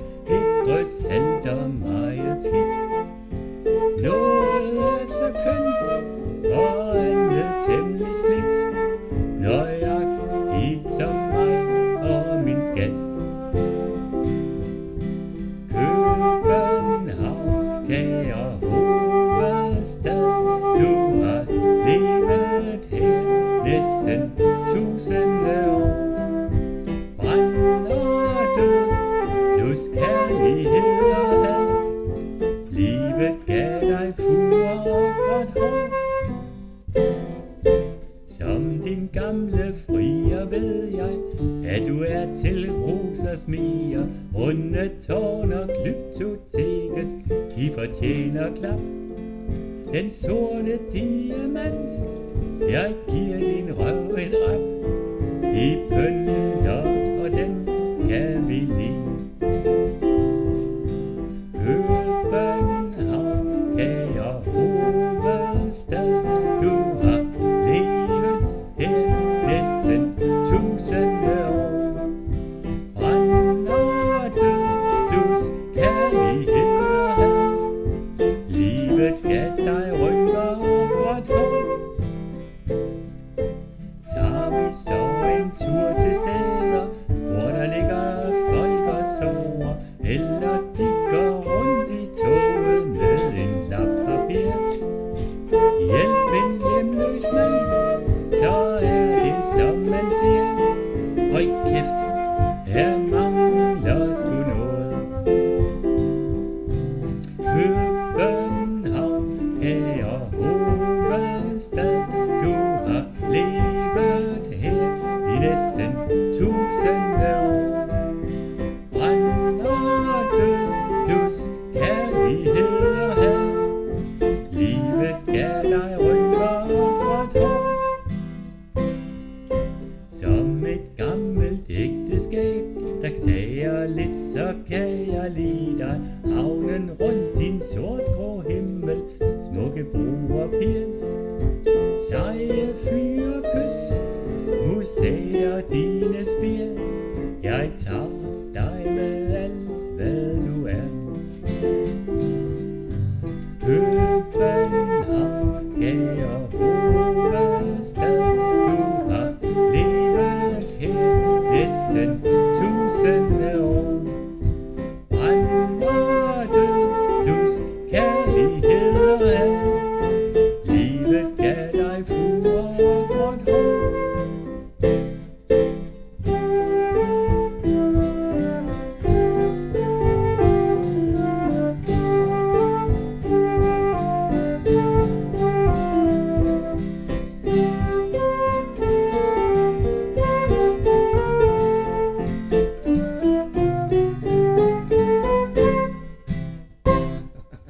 et drøs salt og meget skidt. Noget er så kønt, og andet temmelig slidt, nøjagtigt som mig og min skat. København, kære hovedstad, du har levet her næsten 1000 år. Brand og død, plus kærlighed og had, livet gav dig fur og gråt hår. Som din gamle frier ved jeg, at du er til rosers mere. Runde tårn og glyptoteket, de fortjener klap. Den sorte diamant, jeg giver din røv et rap. De pynter, og den kan vi lide. København, kære hovedstad, du har levet her næsten 1000 år. Brand og død, plus kærlighed og had, livet gav dig rynker og gråt hår. Tager vi så en tur til steder, hvor der ligger folk og sover, eller de går rundt i toget med en lap papir. Hjælp en hjemløs mand, så er det som man siger. Hold kæft, her mangler sgu noget. København, kære hovedstad, du har levet her i næsten 1000 år. Brand og død, plus kærlighed og had, livet gav dig rynker og gråt hår. Som et gammelt ægteskab, der knager lidt, så kan jeg lide dig. Havnen rundt din sort-grå himmel, smukke broer og piger, seje fyre kys, museer dine spir. Jeg tager dig med